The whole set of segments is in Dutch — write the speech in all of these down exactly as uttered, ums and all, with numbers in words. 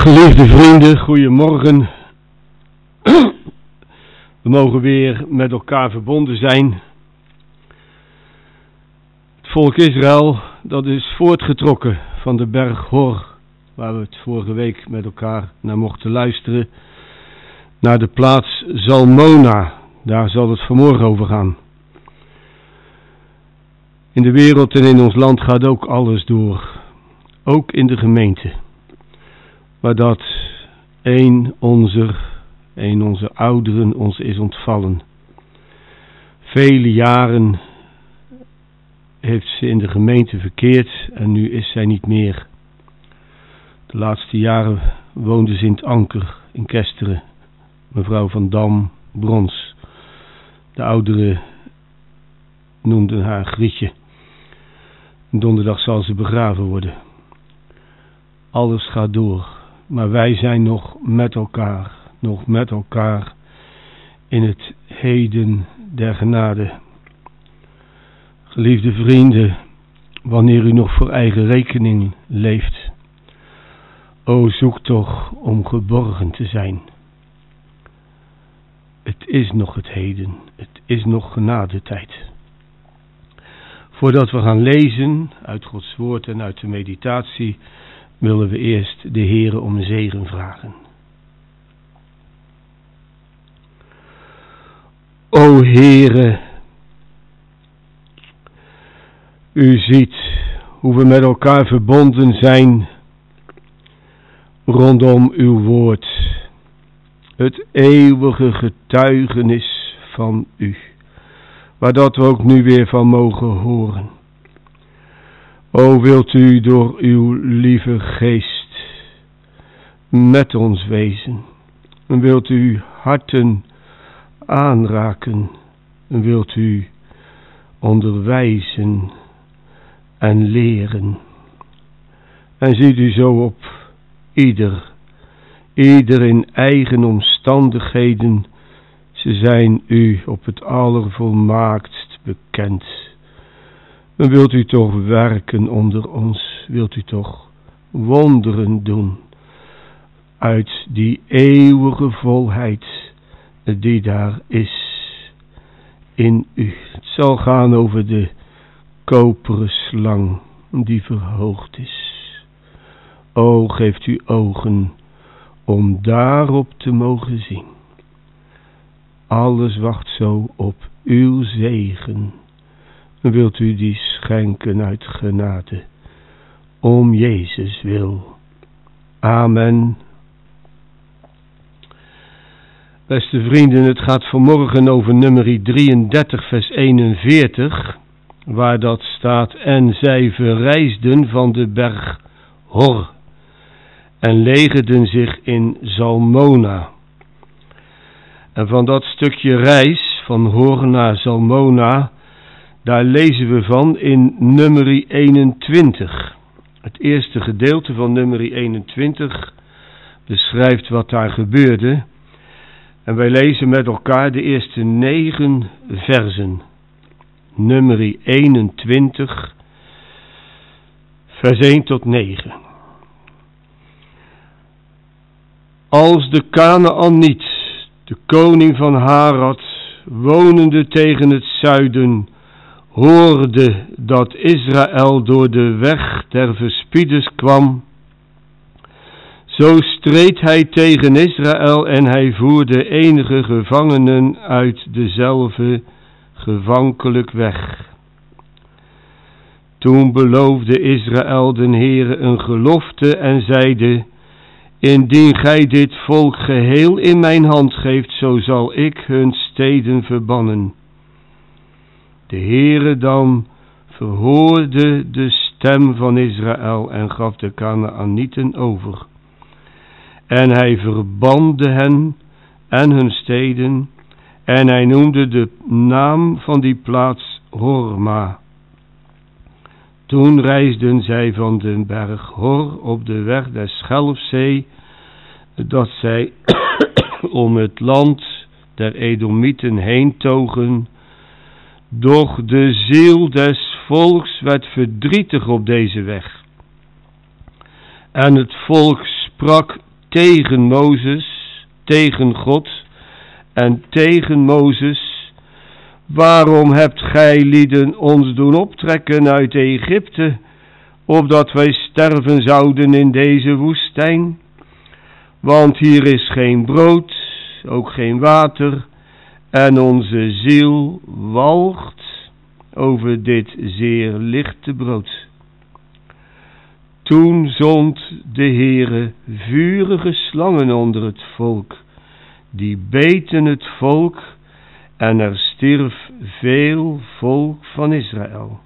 Geliefde vrienden, goedemorgen. We mogen weer met elkaar verbonden zijn. Het volk Israël, dat is voortgetrokken van de berg Hor, waar we het vorige week met elkaar naar mochten luisteren, naar de plaats Zalmona. Daar zal het vanmorgen over gaan. In de wereld en in ons land gaat ook alles door, ook in de gemeente. Maar dat een onze, een onze ouderen ons is ontvallen. Vele jaren heeft ze in de gemeente verkeerd en nu is zij niet meer. De laatste jaren woonde ze in het Anker in Kesteren. Mevrouw van Dam Brons. De ouderen noemden haar Grietje. Donderdag zal ze begraven worden. Alles gaat door. Maar wij zijn nog met elkaar, nog met elkaar in het heden der genade. Geliefde vrienden, wanneer u nog voor eigen rekening leeft, o zoek toch om geborgen te zijn. Het is nog het heden, het is nog genadetijd. Voordat we gaan lezen uit Gods woord en uit de meditatie, willen we eerst de Heere om een zegen vragen. O Heere, u ziet hoe we met elkaar verbonden zijn rondom uw woord. Het eeuwige getuigenis van u, waar dat we ook nu weer van mogen horen. O, wilt u door uw lieve geest met ons wezen. En wilt u harten aanraken. En wilt u onderwijzen en leren. En ziet u zo op ieder, ieder in eigen omstandigheden. Ze zijn u op het allervolmaaktst bekend. En wilt u toch werken onder ons, wilt u toch wonderen doen uit die eeuwige volheid die daar is in u. Het zal gaan over de koperen slang die verhoogd is. O, geeft u ogen om daarop te mogen zien. Alles wacht zo op uw zegen. Wilt u die schenken uit genade, om Jezus wil. Amen. Beste vrienden, het gaat vanmorgen over nummer drieëndertig vers eenenveertig, waar dat staat: en zij verreisden van de berg Hor en legerden zich in Zalmona. En van dat stukje reis van Hor naar Zalmona, daar lezen we van in nummer eenentwintig. Het eerste gedeelte van nummer eenentwintig beschrijft wat daar gebeurde. En wij lezen met elkaar de eerste negen versen. Nummer eenentwintig, vers één tot negen. Als de Kanaaniet, de koning van Harad, wonende tegen het zuiden, hoorde dat Israël door de weg der verspieders kwam, zo streed hij tegen Israël en hij voerde enige gevangenen uit dezelfde gevankelijk weg. Toen beloofde Israël den Heere een gelofte en zeide: indien gij dit volk geheel in mijn hand geeft, zo zal ik hun steden verbannen. De Heere dan verhoorde de stem van Israël en gaf de Kanaanieten over. En hij verbande hen en hun steden, en hij noemde de naam van die plaats Horma. Toen reisden zij van de berg Hor op de weg der Schelfzee, dat zij om het land der Edomieten heen togen. Doch de ziel des volks werd verdrietig op deze weg. En het volk sprak tegen Mozes, tegen God en tegen Mozes: waarom hebt gij lieden ons doen optrekken uit Egypte, opdat wij sterven zouden in deze woestijn? Want hier is geen brood, ook geen water, en onze ziel walgt over dit zeer lichte brood. Toen zond de Heere vurige slangen onder het volk, die beten het volk, en er stierf veel volk van Israël.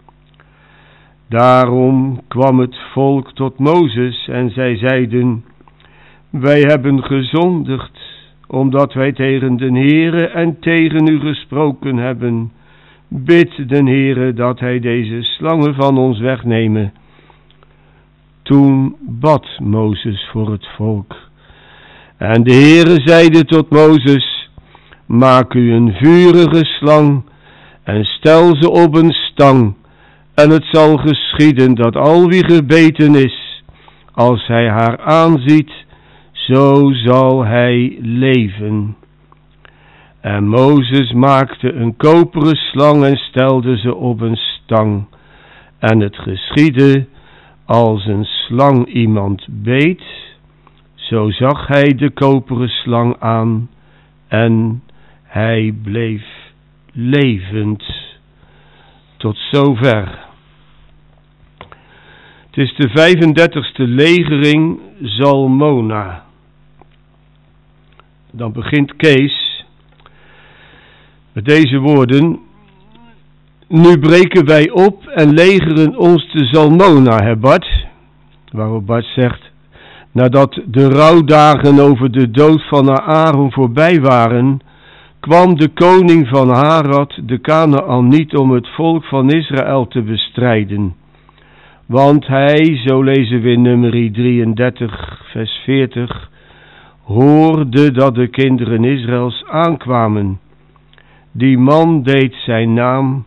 Daarom kwam het volk tot Mozes en zij zeiden: wij hebben gezondigd, omdat wij tegen den Heere en tegen u gesproken hebben. Bid den Heere dat hij deze slangen van ons wegneme. Toen bad Mozes voor het volk. En de Heere zeide tot Mozes: maak u een vurige slang en stel ze op een stang. En het zal geschieden dat al wie gebeten is, als hij haar aanziet, zo zal hij leven. En Mozes maakte een koperen slang en stelde ze op een stang. En het geschiedde, als een slang iemand beet, zo zag hij de koperen slang aan en hij bleef levend. Tot zover. Het is de vijfendertigste legering Zalmona. Dan begint Kees met deze woorden: nu breken wij op en legeren ons te Zalmona, hè Bart? Waarop Bart zegt: nadat de rouwdagen over de dood van Aaron voorbij waren, kwam de koning van Harad, de Kanaaniet, om het volk van Israël te bestrijden. Want hij, zo lezen we in nummer drieëndertig, vers veertig, hoorde dat de kinderen Israëls aankwamen. Die man deed zijn naam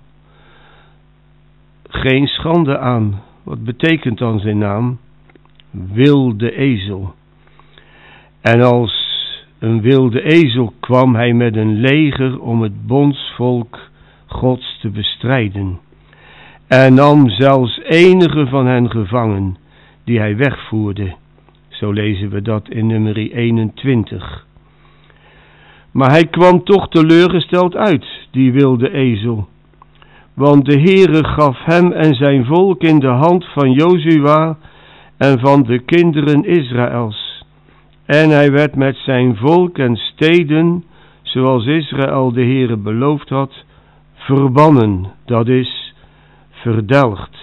geen schande aan. Wat betekent dan zijn naam? Wilde ezel. En als een wilde ezel kwam hij met een leger om het bondsvolk Gods te bestrijden. En nam zelfs enige van hen gevangen, die hij wegvoerde. Zo lezen we dat in nummer eenentwintig. Maar hij kwam toch teleurgesteld uit, die wilde ezel. Want de Heere gaf hem en zijn volk in de hand van Jozua en van de kinderen Israëls. En hij werd met zijn volk en steden, zoals Israël de Heere beloofd had, verbannen, dat is, verdelgd.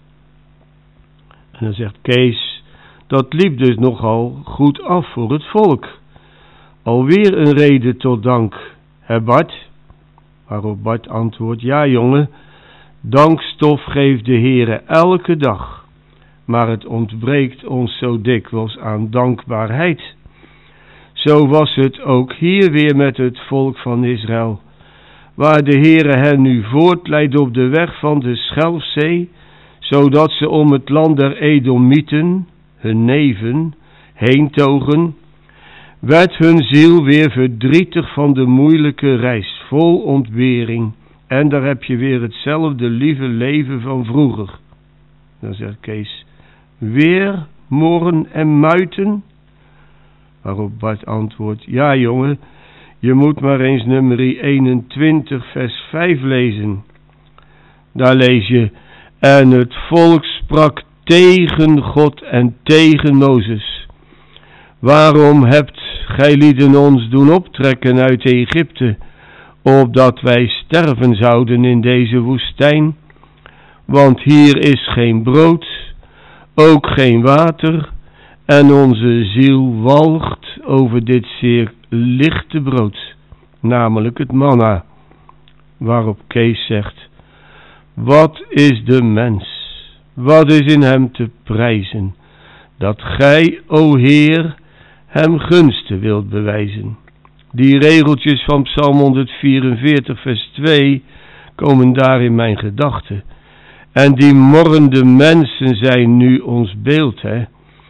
En dan zegt Kees, dat liep dus nogal goed af voor het volk. Alweer een reden tot dank, hè Bart? Waarop Bart antwoordt: ja jongen, dankstof geeft de Heere elke dag, maar het ontbreekt ons zo dikwijls aan dankbaarheid. Zo was het ook hier weer met het volk van Israël, waar de Heere hen nu voortleidt op de weg van de Schelfzee, zodat ze om het land der Edomieten, hun neven, heen togen, werd hun ziel weer verdrietig van de moeilijke reis, vol ontbering. En daar heb je weer hetzelfde lieve leven van vroeger. Dan zegt Kees: weer morren en muiten? Waarop Bart antwoordt: ja jongen, je moet maar eens nummer eenentwintig vers vijf lezen. Daar lees je: en het volk sprak tegen God en tegen Mozes: waarom hebt gij lieden ons doen optrekken uit Egypte, opdat wij sterven zouden in deze woestijn? Want hier is geen brood, ook geen water, en onze ziel walgt over dit zeer lichte brood, namelijk het manna. Waarop Kees zegt: wat is de mens, wat is in hem te prijzen, dat gij, o Heer, hem gunsten wilt bewijzen. Die regeltjes van Psalm honderdvierenveertig vers twee komen daar in mijn gedachten. En die morrende mensen zijn nu ons beeld, hè.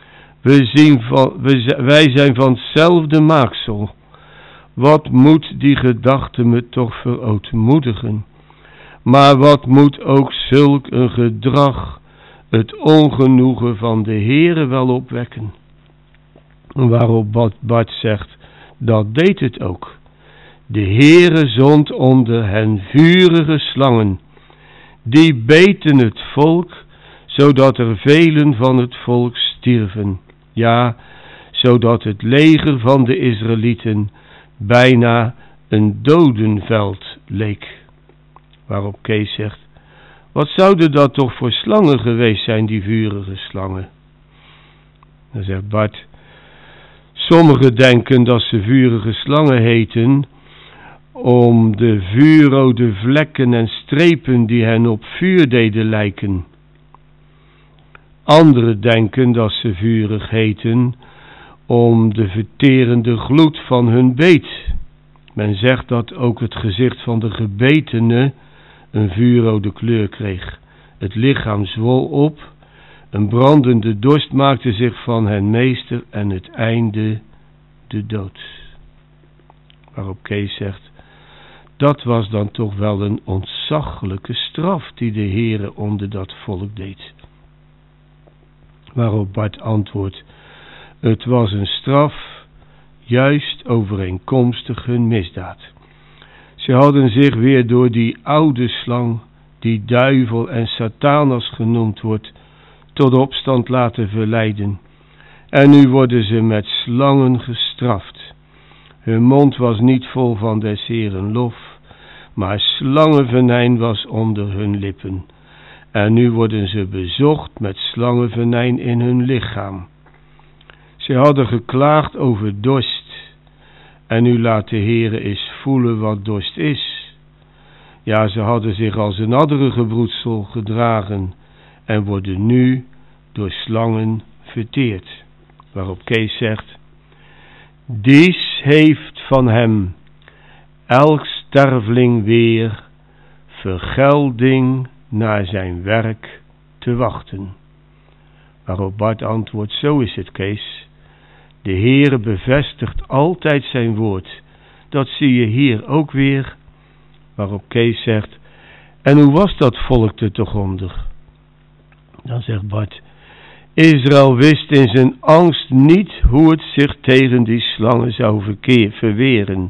We zien van, we, wij zijn van hetzelfde maaksel. Wat moet die gedachte me toch verootmoedigen? Maar wat moet ook zulk een gedrag het ongenoegen van de Heere wel opwekken? Waarop Bart zegt, dat deed het ook. De Heere zond onder hen vurige slangen, die beten het volk, zodat er velen van het volk stierven. Ja, zodat het leger van de Israëlieten bijna een dodenveld leek. Waarop Kees zegt, wat zouden dat toch voor slangen geweest zijn, die vurige slangen? Dan zegt Bart, sommigen denken dat ze vurige slangen heten, om de vuurrode vlekken en strepen die hen op vuur deden lijken. Anderen denken dat ze vurig heten, om de verterende gloed van hun beet. Men zegt dat ook het gezicht van de gebetene een vuurrode kleur kreeg. Het lichaam zwol op, een brandende dorst maakte zich van hen meester en het einde de dood. Waarop Kees zegt, dat was dan toch wel een ontzaglijke straf die de Heere onder dat volk deed. Waarop Bart antwoordt, het was een straf, juist overeenkomstig hun misdaad. Ze hadden zich weer door die oude slang, die duivel en Satanas genoemd wordt, tot opstand laten verleiden. En nu worden ze met slangen gestraft. Hun mond was niet vol van des Heeren lof, maar slangenvenijn was onder hun lippen. En nu worden ze bezocht met slangenvenijn in hun lichaam. Ze hadden geklaagd over dorst. En nu laat de Heere eens voelen wat dorst is. Ja, ze hadden zich als een adderige broedsel gedragen en worden nu door slangen verteerd. Waarop Kees zegt, dies heeft van hem elk sterveling weer vergelding naar zijn werk te wachten. Waarop Bart antwoordt, zo is het, Kees. De Heere bevestigt altijd zijn woord. Dat zie je hier ook weer. Waarop Kees zegt, en hoe was dat volk er toch onder? Dan zegt Bart, Israël wist in zijn angst niet hoe het zich tegen die slangen zou verkeer, verweren.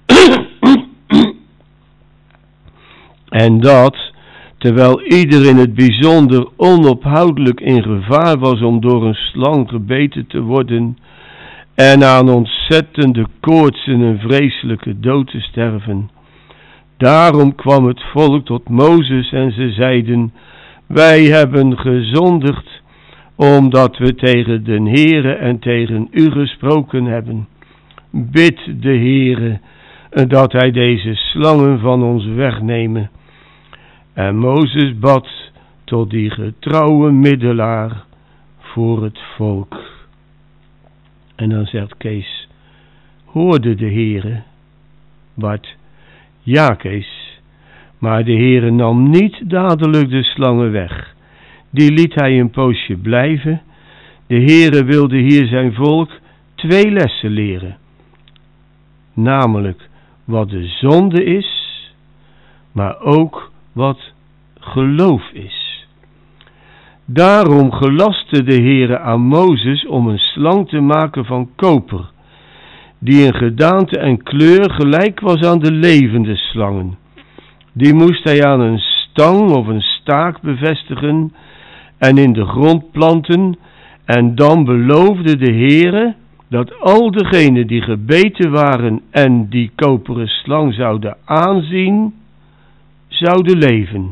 En dat, terwijl ieder in het bijzonder onophoudelijk in gevaar was om door een slang gebeten te worden en aan ontzettende koorts en een vreselijke dood te sterven. Daarom kwam het volk tot Mozes en ze zeiden, wij hebben gezondigd, omdat we tegen den Heere en tegen u gesproken hebben. Bid de Heere, dat hij deze slangen van ons wegnemen. En Mozes bad tot die getrouwe middelaar voor het volk. En dan zegt Kees, hoorde de Heere? Bart, ja Kees, maar de Heere nam niet dadelijk de slangen weg. Die liet hij een poosje blijven. De Heere wilde hier zijn volk twee lessen leren. Namelijk wat de zonde is, maar ook wat geloof is. Daarom gelastte de Heere aan Mozes om een slang te maken van koper, die in gedaante en kleur gelijk was aan de levende slangen. Die moest hij aan een stang of een staak bevestigen en in de grond planten, en dan beloofde de Heere dat al degenen die gebeten waren en die koperen slang zouden aanzien, zouden leven.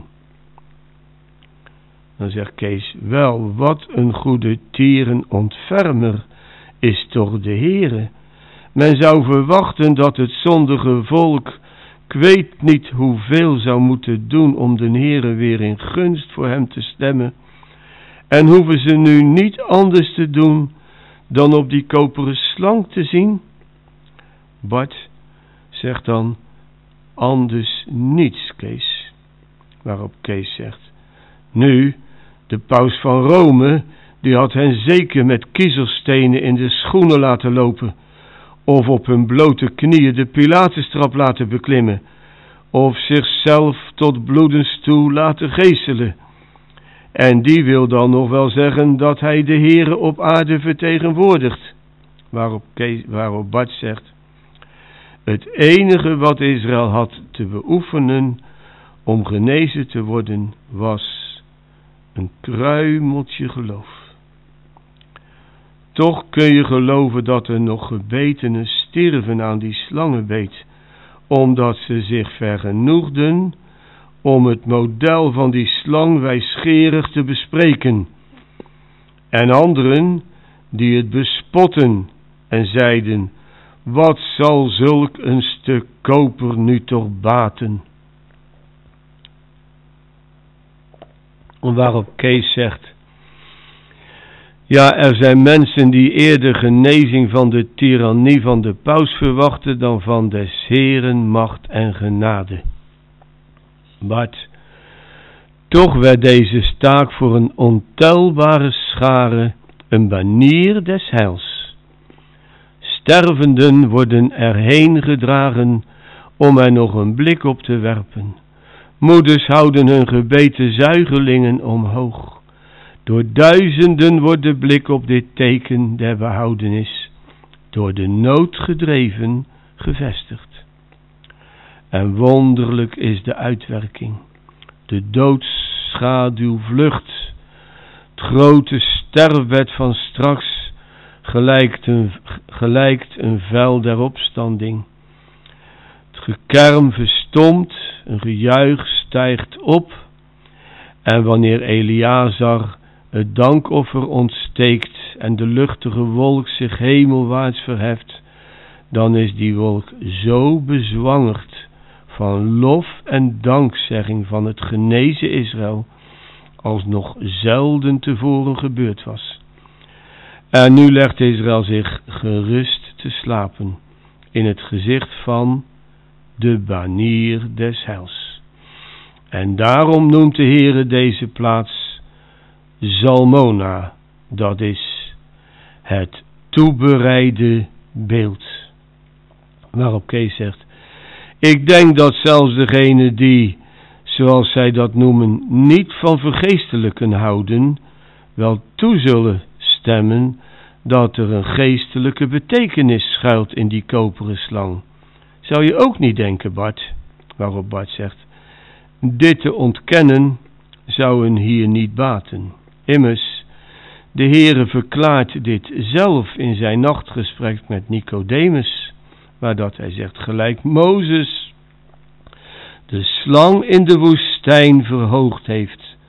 Dan zegt Kees, wel, wat een goede tierenontfermer is toch de Heere. Men zou verwachten dat het zondige volk, ik weet niet hoeveel zou moeten doen om de Heere weer in gunst voor hem te stemmen. En hoeven ze nu niet anders te doen dan op die koperen slang te zien? Bart zegt dan, anders niets, Kees. Waarop Kees zegt, nu, de paus van Rome, die had hen zeker met kiezelstenen in de schoenen laten lopen, of op hun blote knieën de Pilatestrap laten beklimmen, of zichzelf tot bloedens toe laten geeselen. En die wil dan nog wel zeggen dat hij de Heere op aarde vertegenwoordigt. Waarop, Kees, waarop Bart zegt: het enige wat Israël had te beoefenen om genezen te worden, was een kruimeltje geloof. Toch kun je geloven dat er nog gebetenen stierven aan die slangenbeet, omdat ze zich vergenoegden om het model van die slang wijsgerig te bespreken. En anderen die het bespotten en zeiden: wat zal zulk een stuk koper nu toch baten? Waarop Kees zegt: ja, er zijn mensen die eerder genezing van de tirannie van de paus verwachten dan van des Heeren macht en genade. Bart, toch werd deze staak voor een ontelbare schare een banier des heils. Stervenden worden erheen gedragen om er nog een blik op te werpen. Moeders houden hun gebeten zuigelingen omhoog. Door duizenden wordt de blik op dit teken der behoudenis, door de nood gedreven, gevestigd. En wonderlijk is de uitwerking. De doodsschaduw vlucht. Het grote sterfbed van straks gelijkt een, gelijkt een vel der opstanding. Het gekerm verstomt, een gejuich stijgt op. En wanneer Eleazar het dankoffer ontsteekt en de luchtige wolk zich hemelwaarts verheft, dan is die wolk zo bezwangerd van lof en dankzegging van het genezen Israël, als nog zelden tevoren gebeurd was. En nu legt Israël zich gerust te slapen in het gezicht van de banier des heils. En daarom noemt de Heere deze plaats Zalmona, dat is het toebereide beeld. Waarop Kees zegt: ik denk dat zelfs degenen die, zoals zij dat noemen, niet van vergeestelijken houden, wel toe zullen stemmen dat er een geestelijke betekenis schuilt in die koperen slang. Zou je ook niet denken, Bart? Waarop Bart zegt: dit te ontkennen zou een hier niet baten. Immers, de Heere verklaart dit zelf in zijn nachtgesprek met Nicodemus, waar dat hij zegt: gelijk Mozes de slang in de woestijn verhoogd heeft,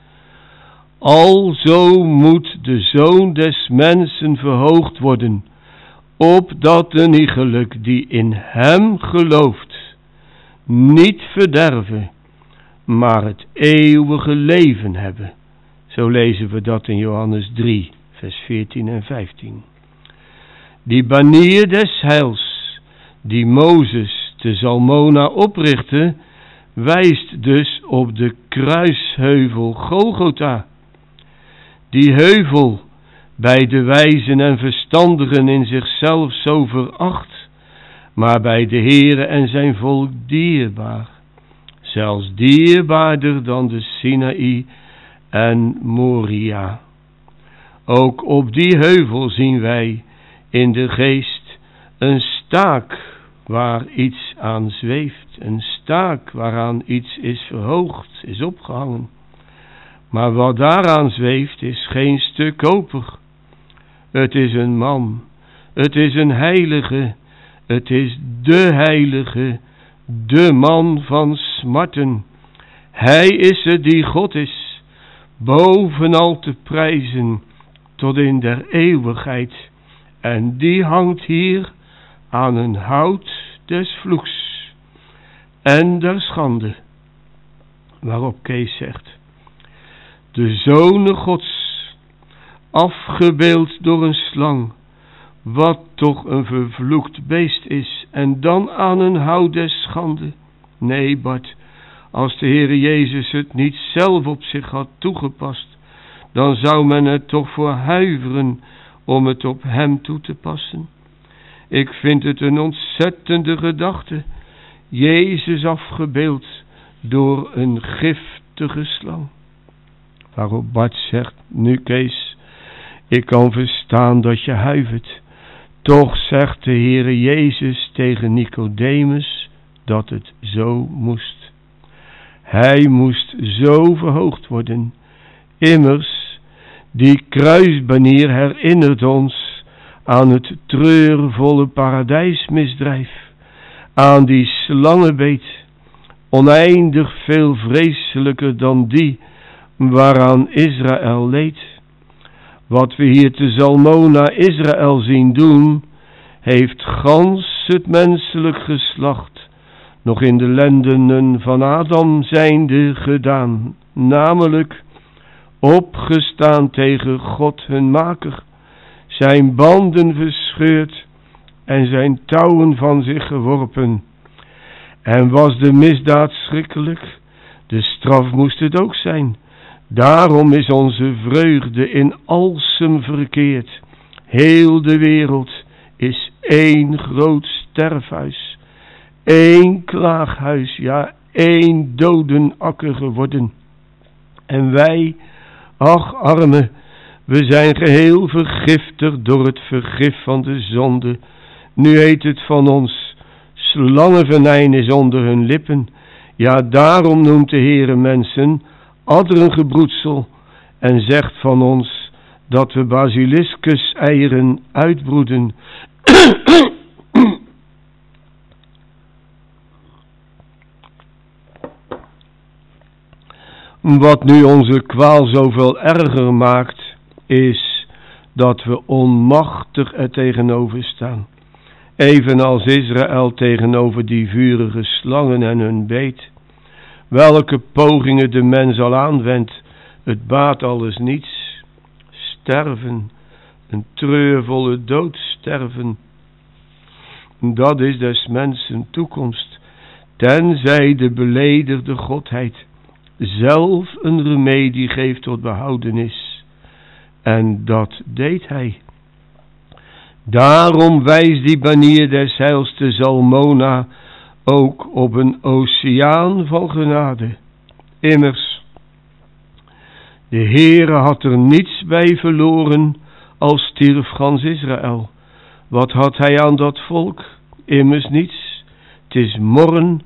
alzo moet de Zoon des Mensen verhoogd worden, opdat de iegelijk die in hem gelooft niet verderven, maar het eeuwige leven hebben. Zo lezen we dat in Johannes drie, vers veertien en vijftien. Die banier des heils, die Mozes te Zalmona oprichtte, wijst dus op de kruisheuvel Golgotha. Die heuvel, bij de wijzen en verstandigen in zichzelf zo veracht, maar bij de Heere en zijn volk dierbaar. Zelfs dierbaarder dan de Sinaï en Moria. Ook op die heuvel zien wij in de geest een staak waar iets aan zweeft. Een staak waaraan iets is verhoogd, is opgehangen. Maar wat daaraan zweeft is geen stuk koper. Het is een man. Het is een heilige. Het is de heilige. De man van smarten. Hij is het die God is. Bovenal te prijzen tot in der eeuwigheid. En die hangt hier aan een hout des vloeks en der schande. Waarop Kees zegt: de zonen Gods, afgebeeld door een slang, wat toch een vervloekt beest is, en dan aan een hout des schande. Nee, Bart, als de Heere Jezus het niet zelf op zich had toegepast, dan zou men er toch voor huiveren om het op hem toe te passen. Ik vind het een ontzettende gedachte, Jezus afgebeeld door een giftige slang. Waarop Bart zegt, nu Kees, ik kan verstaan dat je huivert. Toch zegt de Heere Jezus tegen Nicodemus dat het zo moest. Hij moest zo verhoogd worden. Immers, die kruisbanier herinnert ons aan het treurvolle paradijsmisdrijf, aan die slangenbeet, oneindig veel vreselijker dan die waaraan Israël leed. Wat we hier te Zalmona Israël zien doen, heeft gans het menselijk geslacht nog in de lendenen van Adam zijnde gedaan, namelijk opgestaan tegen God hun maker, zijn banden verscheurd en zijn touwen van zich geworpen. En was de misdaad schrikkelijk, de straf moest het ook zijn. Daarom is onze vreugde in alsem verkeerd. Heel de wereld is één groot sterfhuis, één klaaghuis, ja, één dodenakker geworden. En wij, ach arme, we zijn geheel vergiftigd door het vergif van de zonde. Nu heet het van ons, slangenvenijn is onder hun lippen. Ja, daarom noemt de Heere mensen adderengebroedsel en zegt van ons dat we basiliscus eieren uitbroeden. Wat nu onze kwaal zoveel erger maakt, is dat we onmachtig er tegenover staan. Evenals Israël tegenover die vurige slangen en hun beet. Welke pogingen de mens al aanwendt, het baat alles niets. Sterven, een treurvolle dood sterven. Dat is des mensen toekomst, tenzij de beledigde Godheid zelf een remedie geeft tot behoudenis. En dat deed hij. Daarom wijst die banier des heils te Zalmona ook op een oceaan van genade. Immers, de Heere had er niets bij verloren als stierf gans Israël. Wat had hij aan dat volk? Immers niets. Het is morren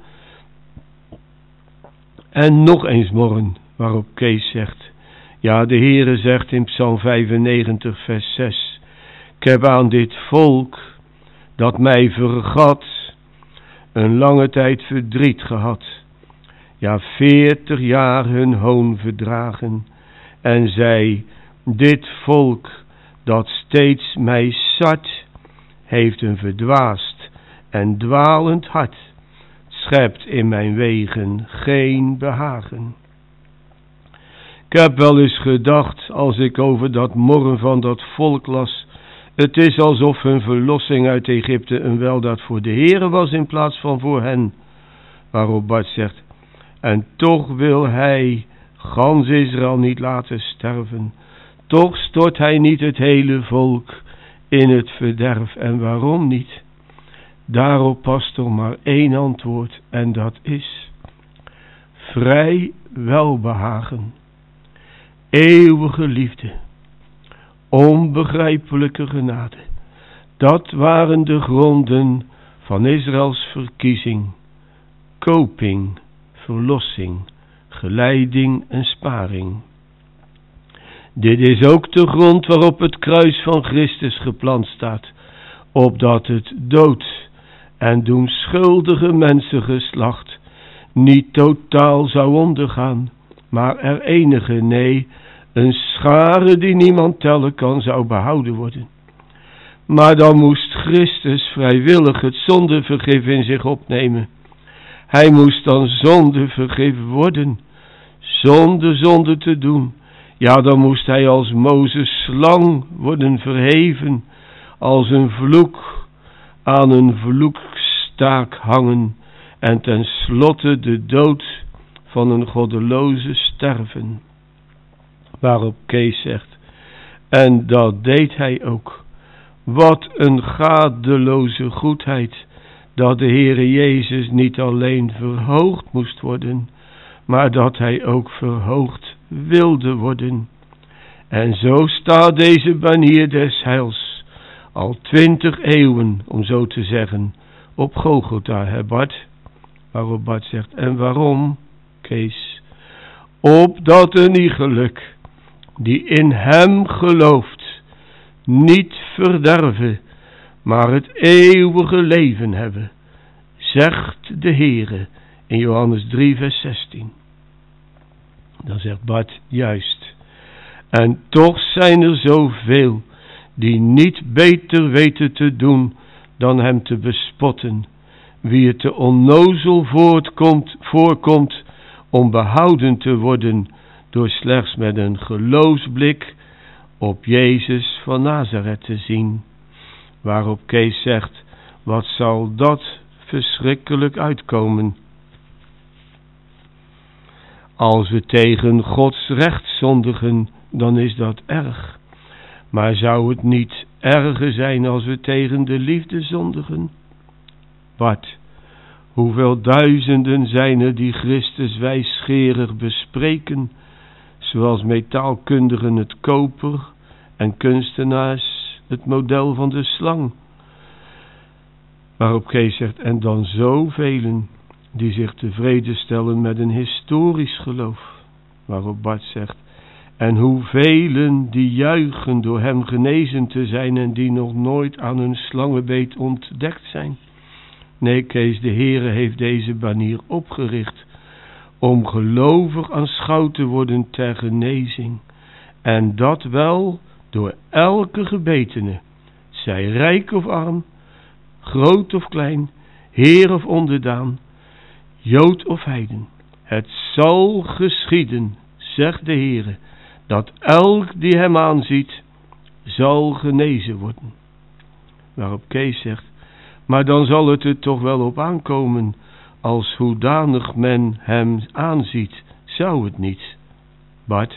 en nog eens morren, waarop Kees zegt, ja, de Heere zegt in Psalm vijfennegentig vers zes, ik heb aan dit volk dat mij vergat een lange tijd verdriet gehad, ja, veertig jaar hun hoon verdragen, en zij, dit volk dat steeds mij sat, heeft een verdwaasd en dwalend hart, schept in mijn wegen geen behagen. Ik heb wel eens gedacht, als ik over dat morren van dat volk las, het is alsof hun verlossing uit Egypte een weldaad voor de Heere was in plaats van voor hen. Waarop Bart zegt, en toch wil hij gans Israël niet laten sterven. Toch stort hij niet het hele volk in het verderf. En waarom niet? Daarop past er maar één antwoord, en dat is vrij welbehagen, eeuwige liefde, onbegrijpelijke genade. Dat waren de gronden van Israëls verkiezing, koping, verlossing, geleiding en sparing. Dit is ook de grond waarop het kruis van Christus geplant staat, opdat het dood en doemschuldige mensengeslacht niet totaal zou ondergaan, maar er enige, nee, een schare die niemand tellen kan, zou behouden worden. Maar dan moest Christus vrijwillig het zondevergif in zich opnemen. Hij moest dan zondevergif worden, zonder zonde te doen. Ja, dan moest hij als Mozes slang worden verheven, als een vloek aan een vloekstaak hangen en tenslotte de dood van een goddeloze sterven. Waarop Kees zegt, en dat deed hij ook. Wat een gadeloze goedheid, dat de Heere Jezus niet alleen verhoogd moest worden, maar dat hij ook verhoogd wilde worden. En zo staat deze banier des heils al twintig eeuwen, om zo te zeggen, op Golgotha, hè Bart? Waarop Bart zegt, en waarom, Kees? Opdat een iegelijk die in hem gelooft, niet verderven, maar het eeuwige leven hebben, zegt de Heere in Johannes drie vers zestien. Dan zegt Bart, juist. En toch zijn er zoveel die niet beter weten te doen dan hem te bespotten. Wie het te onnozel voortkomt, voorkomt om behouden te worden door slechts met een geloofsblik op Jezus van Nazareth te zien. Waarop Kees zegt, wat zal dat verschrikkelijk uitkomen? Als we tegen Gods recht zondigen, dan is dat erg. Maar zou het niet erger zijn als we tegen de liefde zondigen? Bart, hoeveel duizenden zijn er die Christus wijsgerig bespreken, zoals metaalkundigen het koper en kunstenaars het model van de slang. Waarop Kees zegt, en dan zoveel die zich tevreden stellen met een historisch geloof. Waarop Bart zegt, en hoeveel die juichen door hem genezen te zijn en die nog nooit aan hun slangenbeet ontdekt zijn. Nee, Kees, de Heere heeft deze banier opgericht om gelovig aanschouwd te worden ter genezing. En dat wel door elke gebetene, zij rijk of arm, groot of klein, heer of onderdaan, Jood of heiden. Het zal geschieden, zegt de Heere, dat elk die hem aanziet, zal genezen worden. Waarop Kees zegt, maar dan zal het er toch wel op aankomen, als hoedanig men hem aanziet, zou het niet, Bart?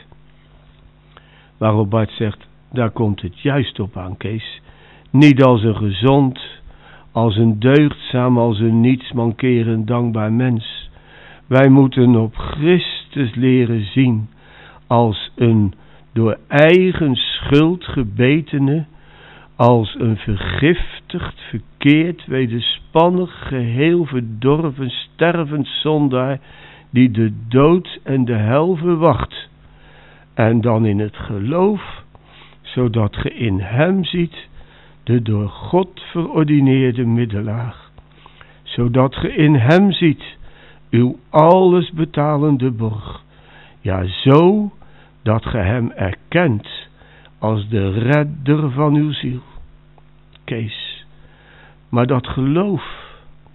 Waarop Bart zegt, daar komt het juist op aan, Kees. Niet als een gezond, als een deugdzaam, als een niets mankerend dankbaar mens. Wij moeten op Christus leren zien, als een door eigen schuld gebetene, als een vergiftigd, verkeerd, wederspannig, geheel verdorven, stervend zondaar, die de dood en de hel verwacht. En dan in het geloof, zodat ge in hem ziet, de door God verordineerde middelaar. Zodat ge in hem ziet, uw alles betalende borg. Ja, zo dat ge hem erkent als de redder van uw ziel. Kees, maar dat geloof,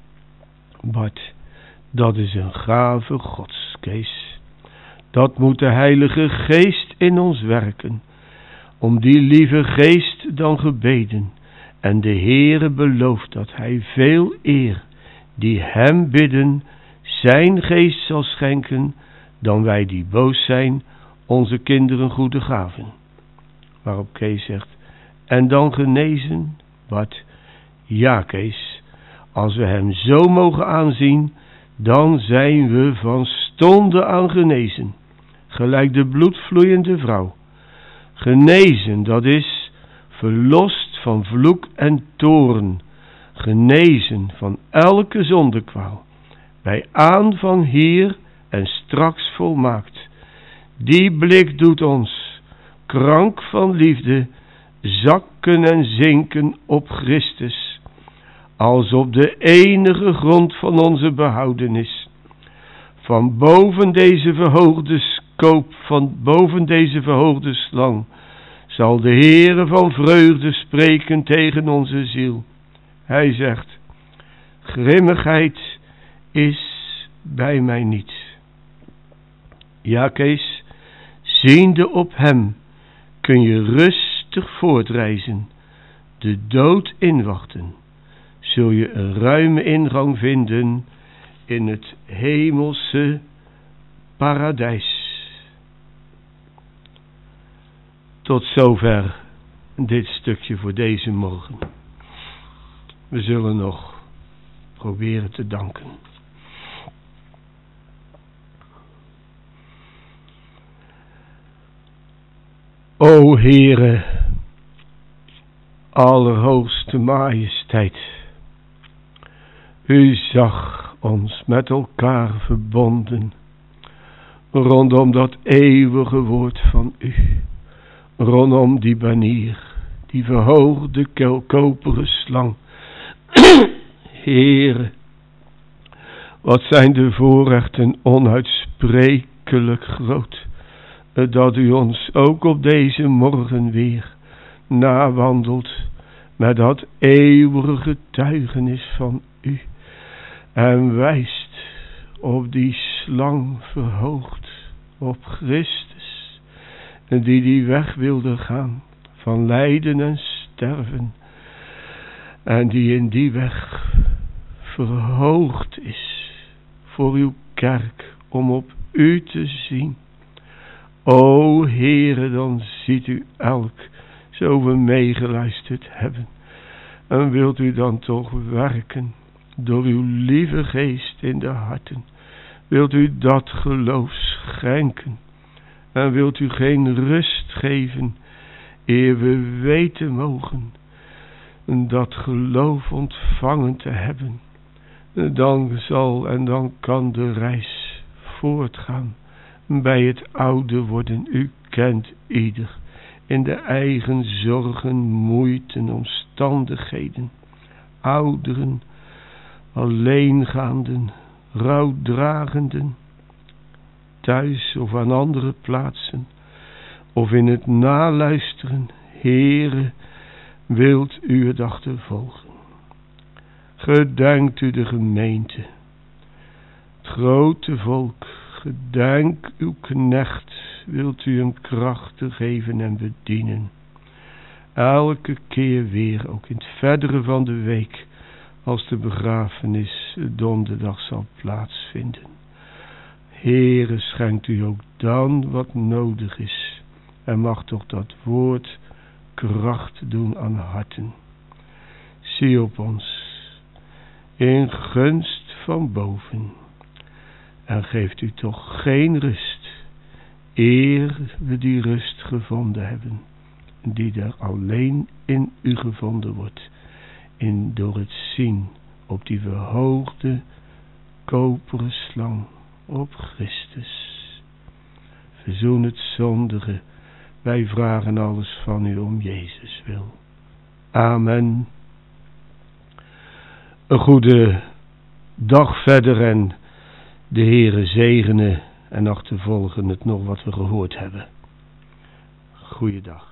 Bart, dat is een gave Gods, Kees. Dat moet de Heilige Geest in ons werken. Om die lieve Geest dan gebeden. En de Heere belooft dat hij veel eer die hem bidden, zijn Geest zal schenken, dan wij die boos zijn, onze kinderen goede gaven. Waarop Kees zegt, en dan genezen, Bart? Ja, Kees, als we hem zo mogen aanzien, dan zijn we van stonden aan genezen, gelijk de bloedvloeiende vrouw. Genezen, dat is verlost van vloek en toorn, genezen van elke zondekwaal, bij aanvang hier en straks volmaakt. Die blik doet ons, krank van liefde, zakken en zinken op Christus, als op de enige grond van onze behoudenis. Van boven deze verhoogde skoop, van boven deze verhoogde slang, zal de Heere van vreugde spreken tegen onze ziel. Hij zegt, grimmigheid is bij mij niet. Ja, Kees, ziende op hem kun je rustig voortreizen, de dood inwachten. Zul je een ruime ingang vinden in het hemelse paradijs. Tot zover dit stukje voor deze morgen. We zullen nog proberen te danken. O Heere, Allerhoogste Majesteit, U zag ons met elkaar verbonden, rondom dat eeuwige woord van U, rondom die banier, die verhoogde koperen slang. Heere, wat zijn de voorrechten onuitsprekelijk groot, dat U ons ook op deze morgen weer nawandelt met dat eeuwige getuigenis van U en wijst op die slang verhoogd, op Christus, die die weg wilde gaan van lijden en sterven en die in die weg verhoogd is voor Uw kerk om op U te zien. O Heere, dan ziet U elk, zo we meegeluisterd hebben. En wilt U dan toch werken door Uw lieve geest in de harten. Wilt U dat geloof schenken. En wilt U geen rust geven, eer we weten mogen dat geloof ontvangen te hebben. Dan zal en dan kan de reis voortgaan. Bij het oude worden, U kent ieder, in de eigen zorgen, moeiten, omstandigheden, ouderen, alleengaanden, rouwdragenden, thuis of aan andere plaatsen, of in het naluisteren. Heere, wilt U het achtervolgen. Gedenkt U de gemeente, het grote volk. Gedenk Uw knecht, wilt U hem krachten geven en bedienen. Elke keer weer, ook in het verdere van de week, als de begrafenis donderdag zal plaatsvinden. Heere, schenkt U ook dan wat nodig is. En mag toch dat woord kracht doen aan harten. Zie op ons, in gunst van boven. En geeft U toch geen rust, eer we die rust gevonden hebben, die er alleen in U gevonden wordt, in door het zien op die verhoogde koperen slang, op Christus. Verzoen het zondige, wij vragen alles van U om Jezus wil. Amen. Een goede dag verder en de Heere zegene en achtervolgen het nog wat we gehoord hebben. Goeiedag.